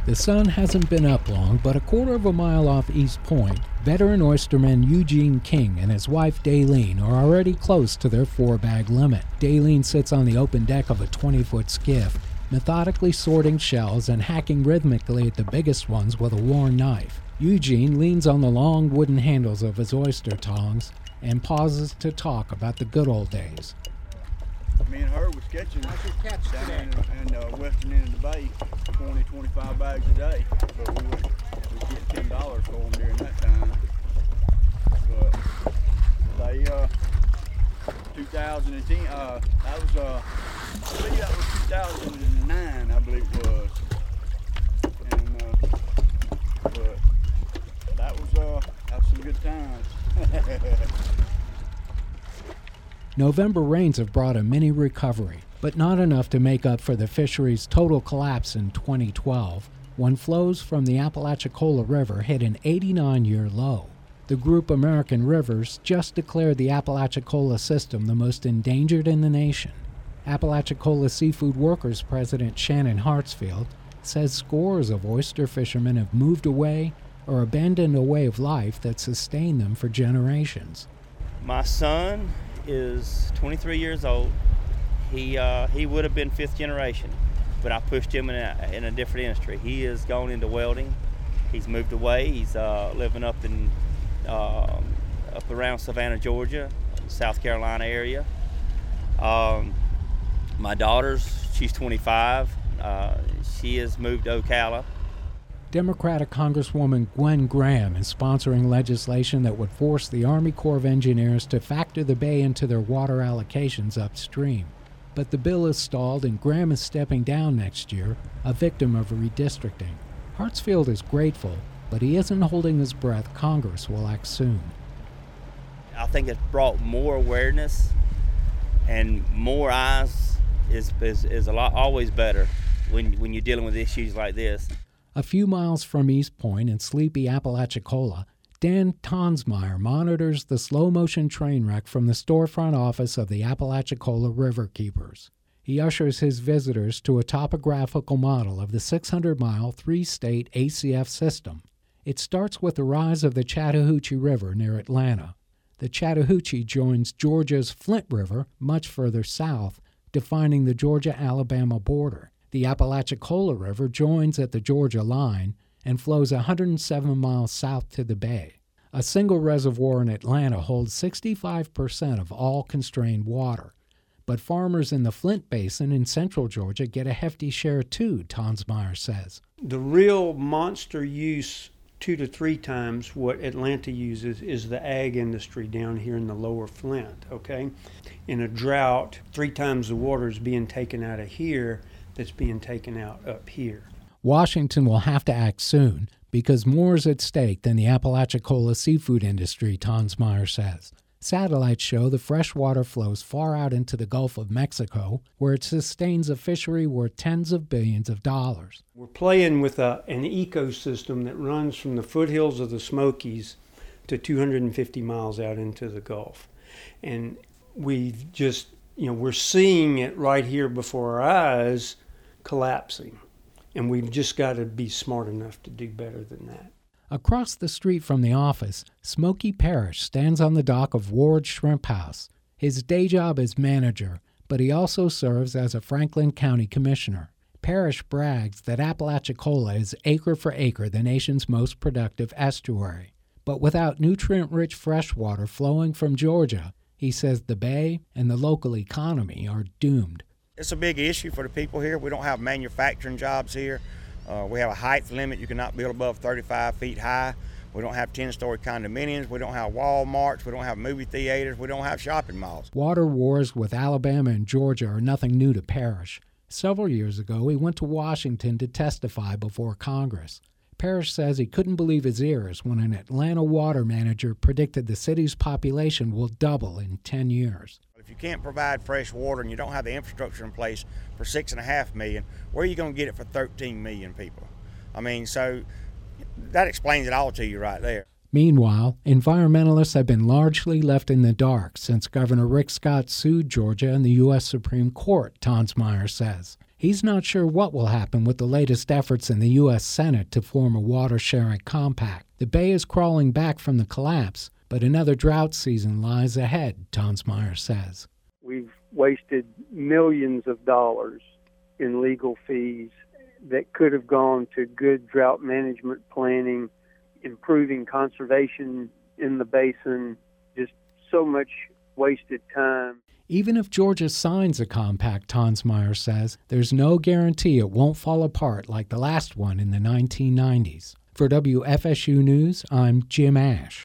The sun hasn't been up long, but a quarter of a mile off East Point, veteran oysterman Eugene King and his wife Daylene are already close to their 4-bag limit. Daylene sits on the open deck of a 20-foot skiff, methodically sorting shells and hacking rhythmically at the biggest ones with a worn knife. Eugene leans on the long wooden handles of his oyster tongs and pauses to talk about the good old days. Me and her was catching down in the western end of the bay, 20, 25 bags a day. But we get $10 for them during that time. But they, 2010, that was, I believe that was 2009, I believe it was. And, but that was some good times. November rains have brought a mini recovery, but not enough to make up for the fishery's total collapse in 2012, when flows from the Apalachicola River hit an 89-year low. The group American Rivers just declared the Apalachicola system the most endangered in the nation. Apalachicola Seafood Workers President Shannon Hartsfield says scores of oyster fishermen have moved away or abandoned a way of life that sustained them for generations. My son is 23 years old. He would have been 5th generation, but I pushed him in a different industry. He has gone into welding. He's moved away. He's living up around Savannah, Georgia, South Carolina area. My daughter's, she's 25. She has moved to Ocala. Democratic Congresswoman Gwen Graham is sponsoring legislation that would force the Army Corps of Engineers to factor the bay into their water allocations upstream. But the bill is stalled and Graham is stepping down next year, a victim of redistricting. Hartsfield is grateful, but he isn't holding his breath Congress will act soon. I think it's brought more awareness, and more eyes is a lot always better when you're dealing with issues like this. A few miles from East Point in sleepy Apalachicola, Dan Tonsmeyer monitors the slow-motion train wreck from the storefront office of the Apalachicola River Keepers. He ushers his visitors to a topographical model of the 600-mile, 3-state ACF system. It starts with the rise of the Chattahoochee River near Atlanta. The Chattahoochee joins Georgia's Flint River much further south, defining the Georgia-Alabama border. The Apalachicola River joins at the Georgia line and flows 107 miles south to the bay. A single reservoir in Atlanta holds 65% of all constrained water. But farmers in the Flint Basin in central Georgia get a hefty share too, Tonsmeyer says. The real monster use 2 to 3 times what Atlanta uses is the ag industry down here in the lower Flint, okay? In a drought, 3 times the water is being taken out of here that's being taken out up here. Washington will have to act soon because more is at stake than the Apalachicola seafood industry, Tonsmeyer says. Satellites show the freshwater flows far out into the Gulf of Mexico, where it sustains a fishery worth tens of billions of dollars. We're playing with an ecosystem that runs from the foothills of the Smokies to 250 miles out into the Gulf. And we've just, we're seeing it right here before our eyes collapsing. And we've just got to be smart enough to do better than that. Across the street from the office, Smokey Parrish stands on the dock of Ward's Shrimp House. His day job is manager, but he also serves as a Franklin County commissioner. Parrish brags that Apalachicola is acre for acre the nation's most productive estuary. But without nutrient-rich freshwater flowing from Georgia, he says the bay and the local economy are doomed. It's a big issue for the people here. We don't have manufacturing jobs here. We have a height limit. You cannot build above 35 feet high. We don't have 10-story condominiums. We don't have Walmarts. We don't have movie theaters. We don't have shopping malls. Water wars with Alabama and Georgia are nothing new to Parrish. Several years ago, he went to Washington to testify before Congress. Parrish says he couldn't believe his ears when an Atlanta water manager predicted the city's population will double in 10 years. If you can't provide fresh water and you don't have the infrastructure in place for 6.5 million, where are you going to get it for 13 million people? So that explains it all to you right there. Meanwhile, environmentalists have been largely left in the dark since Governor Rick Scott sued Georgia in the U.S. Supreme Court, Tonsmeyer says. He's not sure what will happen with the latest efforts in the U.S. Senate to form a water-sharing compact. The bay is crawling back from the collapse, but another drought season lies ahead, Tonsmeyer says. We've wasted millions of dollars in legal fees that could have gone to good drought management planning, improving conservation in the basin, just so much wasted time. Even if Georgia signs a compact, Tonsmeyer says, there's no guarantee it won't fall apart like the last one in the 1990s. For WFSU News, I'm Jim Ash.